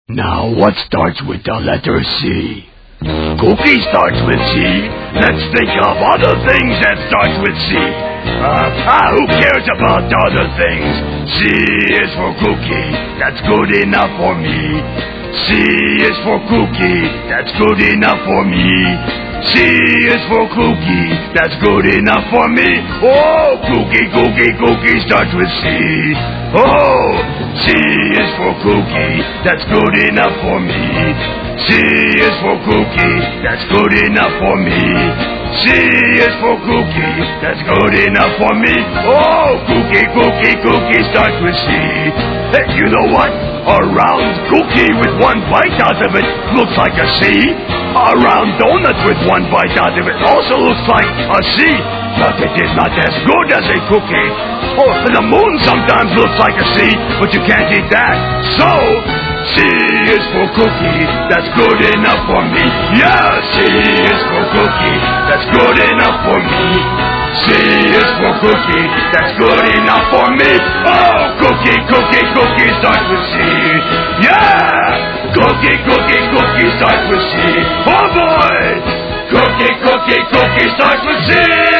Now, what starts with the letter C? Cookie starts with C. Let's think of other things that start with C. Who cares about other things? C is for cookie. That's good enough for me. C is for cookie. That's good enough for me. C is for cookie. That's good enough for me. Oh, cookie, cookie, cookie starts with C. Oh, C is for cookie. That's good enough for me. C is for cookie. That's good enough for me. C is for cookie. That's good enough for me. Oh, cookie, cookie, cookie starts with C. Hey, you know what? A round cookie with one bite out of it looks like a C. A round donut with one bite out of it also looks like a C. But it is not as good as a cookie. Oh, the moon sometimes looks like a C, but you can't eat that. So, C is for cookie. That's good enough for me. Yeah, C is for cookie. That's good enough for me. C is for cookie. That's good enough for me. Oh, cookie, cookie, cookie starts with C. Yeah! Cookie, cookie, cookie starts with C. Oh boy! Cookie, cookie, cookie starts with C.